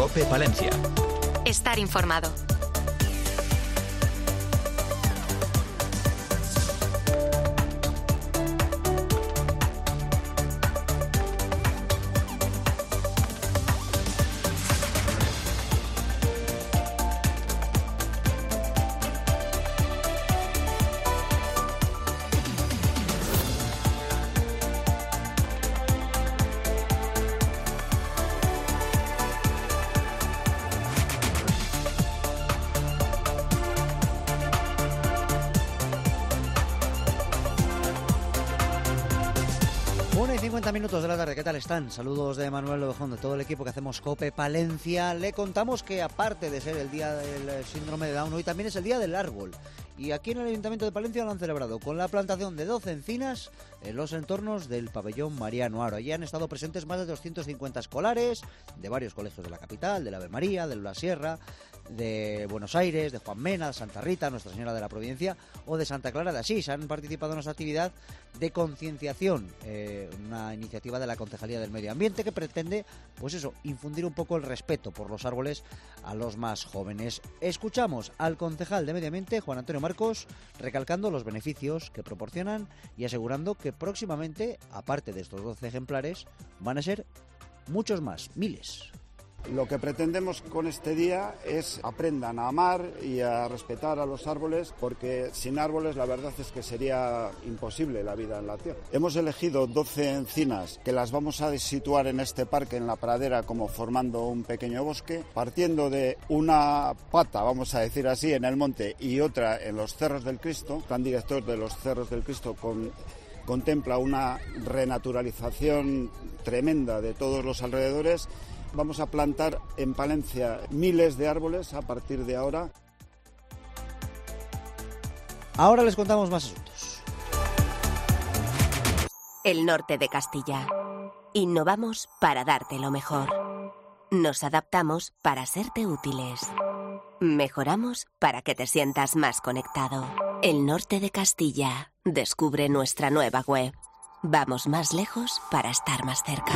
COPE Palencia. Estar informado. Minutos de la tarde, ¿qué tal están? Saludos de Manuel Lobejón, de todo el equipo que hacemos COPE Palencia. Le contamos que aparte de ser el día del síndrome de Down, hoy también es el día del árbol. Y aquí en el Ayuntamiento de Palencia lo han celebrado con la plantación de 12 encinas en los entornos del pabellón Mariano Aro. Allí han estado presentes más de 250 escolares de varios colegios de la capital, de la Ave María, de la Sierra, de Buenos Aires, de Juan Mena, de Santa Rita, Nuestra Señora de la Providencia o de Santa Clara de Asís. Han participado en esta actividad de concienciación, una iniciativa de la Concejalía del Medio Ambiente que pretende, pues eso, infundir un poco el respeto por los árboles a los más jóvenes. Escuchamos al concejal de Medio Ambiente, Juan Antonio Marcos, recalcando los beneficios que proporcionan y asegurando que próximamente, aparte de estos 12 ejemplares, van a ser muchos más, miles. Lo que pretendemos con este día es aprendan a amar y a respetar a los árboles, porque sin árboles la verdad es que sería imposible la vida en la tierra. Hemos elegido 12 encinas que las vamos a situar en este parque, en la pradera, como formando un pequeño bosque, partiendo de una pata, vamos a decir así, en el monte y otra en los Cerros del Cristo. El plan director de los Cerros del Cristo contempla una renaturalización tremenda de todos los alrededores. Vamos a plantar en Palencia miles de árboles a partir de ahora. Ahora les contamos más asuntos. El norte de Castilla. Innovamos para darte lo mejor. Nos adaptamos para serte útiles. Mejoramos para que te sientas más conectado. El norte de Castilla. Descubre nuestra nueva web. Vamos más lejos para estar más cerca.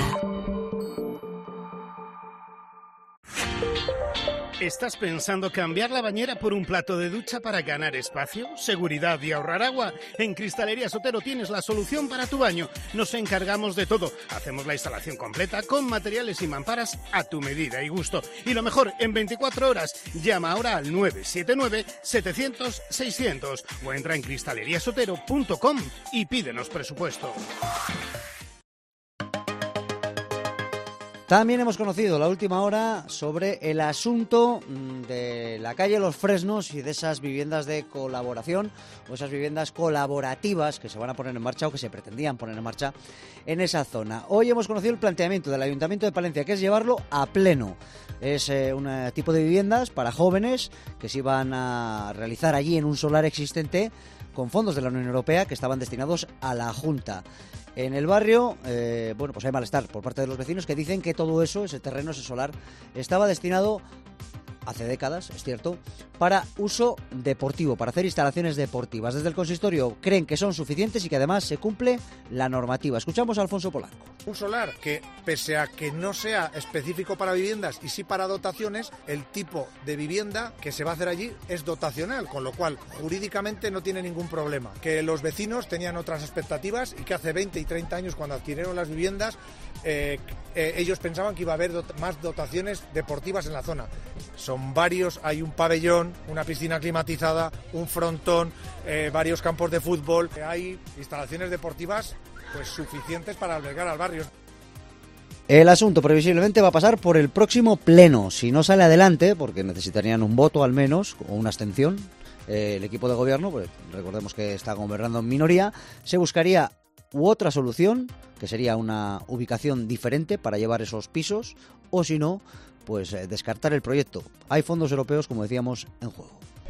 ¿Estás pensando cambiar la bañera por un plato de ducha para ganar espacio, seguridad y ahorrar agua? En Cristalería Sotero tienes la solución para tu baño. Nos encargamos de todo. Hacemos la instalación completa con materiales y mamparas a tu medida y gusto. Y lo mejor, en 24 horas. Llama ahora al 979-700-600 o entra en cristaleriasotero.com y pídenos presupuesto. También hemos conocido la última hora sobre el asunto de la calle Los Fresnos y de esas viviendas de colaboración o esas viviendas colaborativas que se van a poner en marcha o que se pretendían poner en marcha en esa zona. Hoy hemos conocido el planteamiento del Ayuntamiento de Palencia, que es llevarlo a pleno. Es un tipo de viviendas para jóvenes que se iban a realizar allí en un solar existente con fondos de la Unión Europea que estaban destinados a la Junta. En el barrio, pues hay malestar por parte de los vecinos que dicen que todo eso, ese terreno, ese solar, estaba destinado hace décadas, es cierto, para uso deportivo, para hacer instalaciones deportivas. Desde el consistorio creen que son suficientes y que además se cumple la normativa. Escuchamos a Alfonso Polanco. Un solar que, pese a que no sea específico para viviendas y sí para dotaciones, el tipo de vivienda que se va a hacer allí es dotacional, con lo cual jurídicamente no tiene ningún problema. Que los vecinos tenían otras expectativas y que hace 20 y 30 años, cuando adquirieron las viviendas, ellos pensaban que iba a haber más dotaciones deportivas en la zona. Son varios, hay un pabellón, una piscina climatizada, un frontón, varios campos de fútbol, hay instalaciones deportivas pues suficientes para albergar al barrio. El asunto previsiblemente va a pasar por el próximo pleno. Si no sale adelante, porque necesitarían un voto al menos, o una abstención, el equipo de gobierno, pues recordemos que está gobernando en minoría, se buscaría otra solución, que sería una ubicación diferente para llevar esos pisos, o si no, pues descartar el proyecto. Hay fondos europeos, como decíamos, en juego.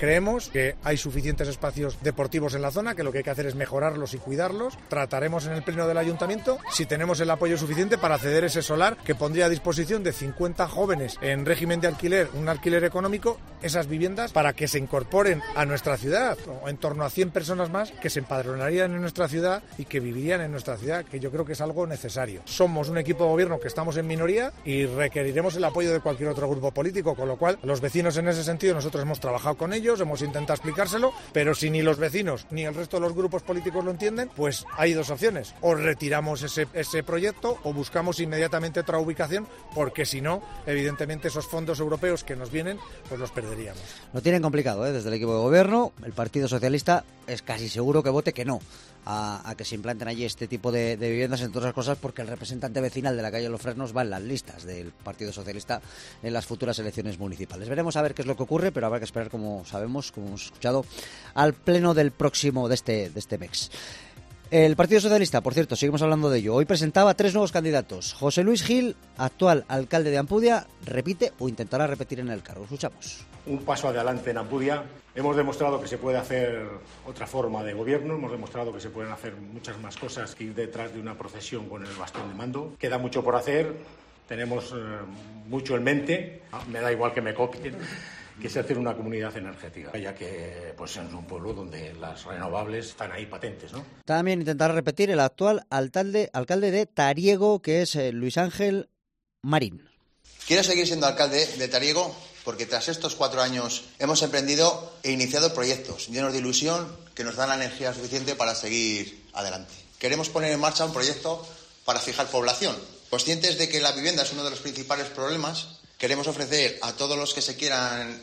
Creemos que hay suficientes espacios deportivos en la zona, que lo que hay que hacer es mejorarlos y cuidarlos. Trataremos en el pleno del ayuntamiento si tenemos el apoyo suficiente para ceder ese solar que pondría a disposición de 50 jóvenes en régimen de alquiler, un alquiler económico, esas viviendas para que se incorporen a nuestra ciudad, o en torno a 100 personas más que se empadronarían en nuestra ciudad y que vivirían en nuestra ciudad, que yo creo que es algo necesario. Somos un equipo de gobierno que estamos en minoría y requeriremos el apoyo de cualquier otro grupo político, con lo cual los vecinos en ese sentido nosotros hemos trabajado con ellos, hemos intentado explicárselo, pero si ni los vecinos ni el resto de los grupos políticos lo entienden, pues hay dos opciones: o retiramos ese proyecto o buscamos inmediatamente otra ubicación, porque si no, evidentemente esos fondos europeos que nos vienen, pues los perderíamos. Lo tienen complicado, desde el equipo de gobierno. El Partido Socialista es casi seguro que vote que no a que se implanten allí este tipo de viviendas, entre otras cosas porque el representante vecinal de la calle Los Fresnos va en las listas del Partido Socialista en las futuras elecciones municipales. Veremos a ver qué es lo que ocurre, pero habrá que esperar, como sabemos, como hemos escuchado, al pleno del próximo de este mes. El Partido Socialista, por cierto, seguimos hablando de ello, hoy presentaba 3 nuevos candidatos. José Luis Gil, actual alcalde de Ampudia, repite o intentará repetir en el cargo. Escuchamos. Un paso adelante en Ampudia. Hemos demostrado que se puede hacer otra forma de gobierno, hemos demostrado que se pueden hacer muchas más cosas que ir detrás de una procesión con el bastón de mando. Queda mucho por hacer, tenemos mucho en mente, me da igual que me copien, que es hacer una comunidad energética, ya que pues es un pueblo donde las renovables están ahí patentes, ¿no? También intentará repetir el actual alcalde de Tariego, que es Luis Ángel Marín. Quiero seguir siendo alcalde de Tariego porque tras estos 4 años hemos emprendido e iniciado proyectos llenos de ilusión que nos dan la energía suficiente para seguir adelante. Queremos poner en marcha un proyecto para fijar población. Conscientes de que la vivienda es uno de los principales problemas, queremos ofrecer a todos los que se quieran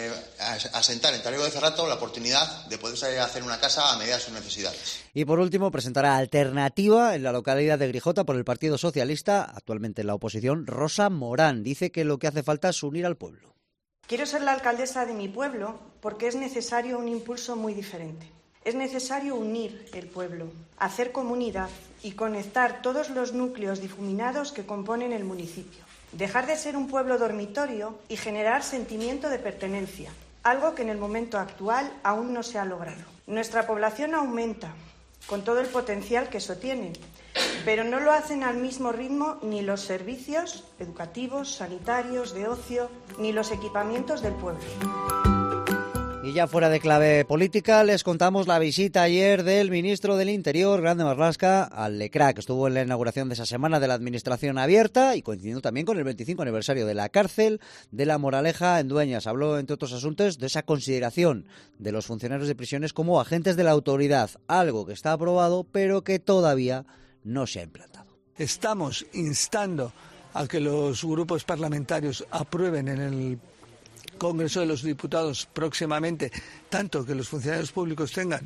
asentar en Tariego de Cerrato la oportunidad de poder hacer una casa a medida de sus necesidades. Y por último, presentará Alternativa en la localidad de Grijota por el Partido Socialista, actualmente en la oposición, Rosa Morán. Dice que lo que hace falta es unir al pueblo. Quiero ser la alcaldesa de mi pueblo porque es necesario un impulso muy diferente. Es necesario unir el pueblo, hacer comunidad y conectar todos los núcleos difuminados que componen el municipio. Dejar de ser un pueblo dormitorio y generar sentimiento de pertenencia, algo que en el momento actual aún no se ha logrado. Nuestra población aumenta, con todo el potencial que eso tiene, pero no lo hacen al mismo ritmo ni los servicios educativos, sanitarios, de ocio, ni los equipamientos del pueblo. Y ya fuera de clave política, les contamos la visita ayer del ministro del Interior, Grande Marlaska, al Lecrac. Estuvo en la inauguración de esa semana de la Administración Abierta y coincidiendo también con el 25 aniversario de la cárcel de La Moraleja en Dueñas. Habló, entre otros asuntos, de esa consideración de los funcionarios de prisiones como agentes de la autoridad, algo que está aprobado pero que todavía no se ha implantado. Estamos instando a que los grupos parlamentarios aprueben en el Congreso de los Diputados próximamente, tanto que los funcionarios públicos tengan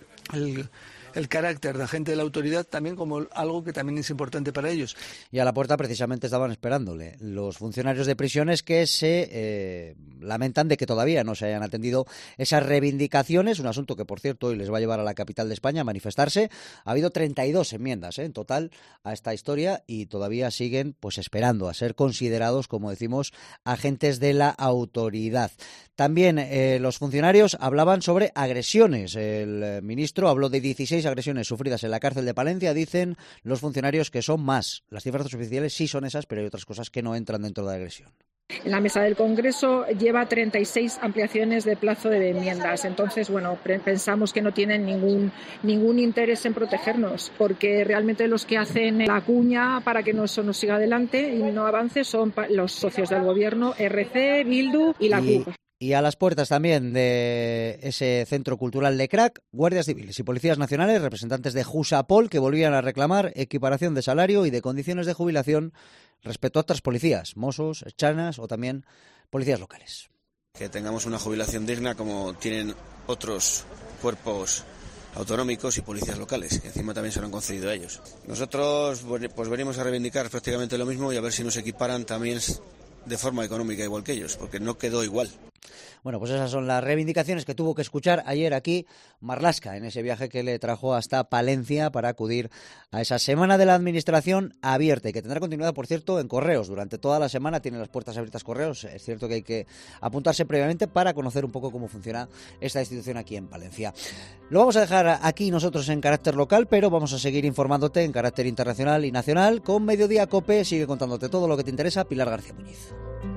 el carácter de agente de la autoridad, también como algo que también es importante para ellos. Y a la puerta precisamente estaban esperándole los funcionarios de prisiones que se lamentan de que todavía no se hayan atendido esas reivindicaciones, un asunto que, por cierto, hoy les va a llevar a la capital de España a manifestarse. Ha habido 32 enmiendas en total a esta historia y todavía siguen pues esperando a ser considerados, como decimos, agentes de la autoridad. También los funcionarios hablaban sobre agresiones. El ministro habló de 16 agresiones sufridas en la cárcel de Palencia. Dicen los funcionarios que son más. Las cifras oficiales sí son esas, pero hay otras cosas que no entran dentro de la agresión. La mesa del Congreso lleva 36 ampliaciones de plazo de enmiendas. Entonces, bueno, pensamos que no tienen ningún interés en protegernos, porque realmente los que hacen la cuña para que eso no siga adelante y no avance son los socios del Gobierno, RC, Bildu y la CUP. Y a las puertas también de ese centro cultural Lecrac, guardias civiles y policías nacionales, representantes de Jusapol, que volvían a reclamar equiparación de salario y de condiciones de jubilación respecto a otras policías, Mossos, Ertzanas o también policías locales. Que tengamos una jubilación digna como tienen otros cuerpos autonómicos y policías locales, que encima también se lo han concedido a ellos. Nosotros pues venimos a reivindicar prácticamente lo mismo y a ver si nos equiparan también de forma económica igual que ellos, porque no quedó igual. Bueno, pues esas son las reivindicaciones que tuvo que escuchar ayer aquí Marlaska, en ese viaje que le trajo hasta Palencia para acudir a esa Semana de la Administración abierta, y que tendrá continuidad, por cierto, en Correos. Durante toda la semana tienen las puertas abiertas Correos. Es cierto que hay que apuntarse previamente para conocer un poco cómo funciona esta institución aquí en Palencia. Lo vamos a dejar aquí nosotros en carácter local, pero vamos a seguir informándote en carácter internacional y nacional con Mediodía COPE. Sigue contándote todo lo que te interesa Pilar García Muñiz.